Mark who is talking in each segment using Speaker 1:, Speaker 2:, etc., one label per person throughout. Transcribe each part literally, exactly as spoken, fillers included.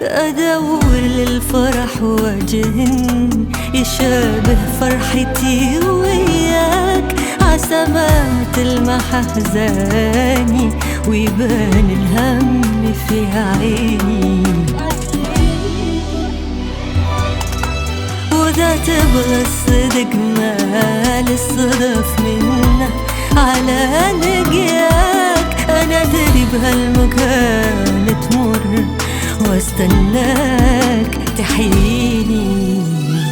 Speaker 1: أدور للفرح وجه يشابه فرحتي وياك، عسمات تلمح أحزاني ويبان الهم في عيني. وإذا تبغى الصدق مال الصدف منه على لقياك، أنا أدري بهالمكان تمر واستناك تحييني.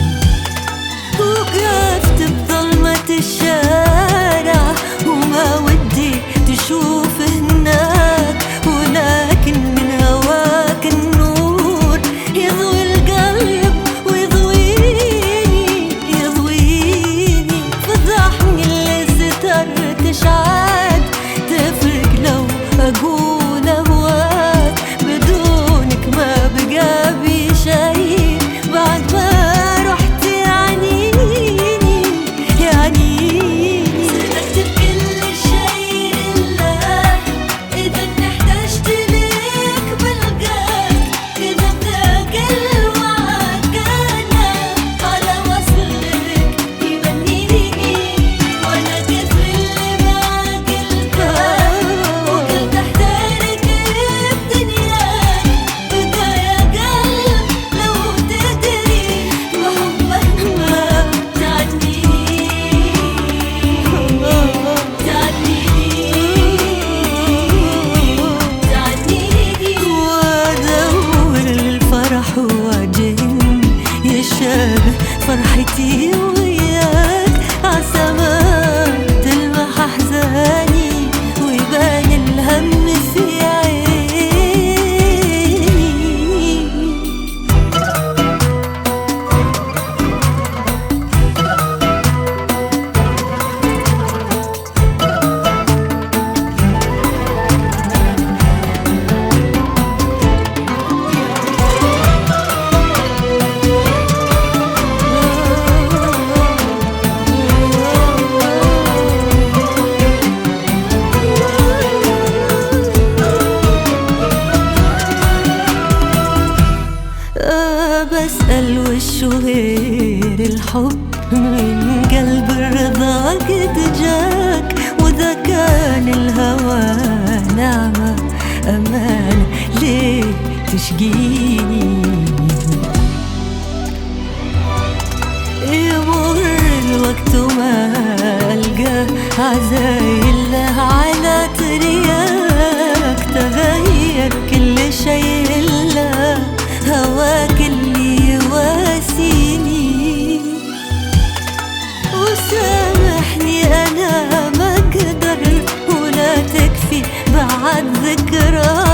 Speaker 1: وقفت بظلمة الشارع وما ودي تشوف هناك، ولكن من هواك النور يضوي القلب ويضويني يضويني. فضحني اللي سترتش عاد تفرق لو أقول أهواك، بدونك ما بقى بي شي بعد ما رحت يعنيني يعنيني. صدقت بكل شي إلا إذا احتجت ليك بلقاك، إذا بذاك الوعد أنا على وصلك يمنيني، وأنا كثر اللي ما قلتك وقلت أحترك بدنياك. وإذا يا قلب لو تدري بحبك ما تعنيني تعنيني. وأدور للفرح وجه يشابه فرحتي وياك، عسمات تلمح أحزاني ويبان الهم في عيني. أه بسأل وشو غير الحب من قلب الرضا قد جاك، وإذا كان الهوى نعمة أمانة ليه تشقيني؟ يمر الوقت وما ألقى عزايل على ترياك، تغير كل شي إلا هواك اللي يواسيني. وسامحني أنا ما أقدر ولا تكفي بعد ذكرى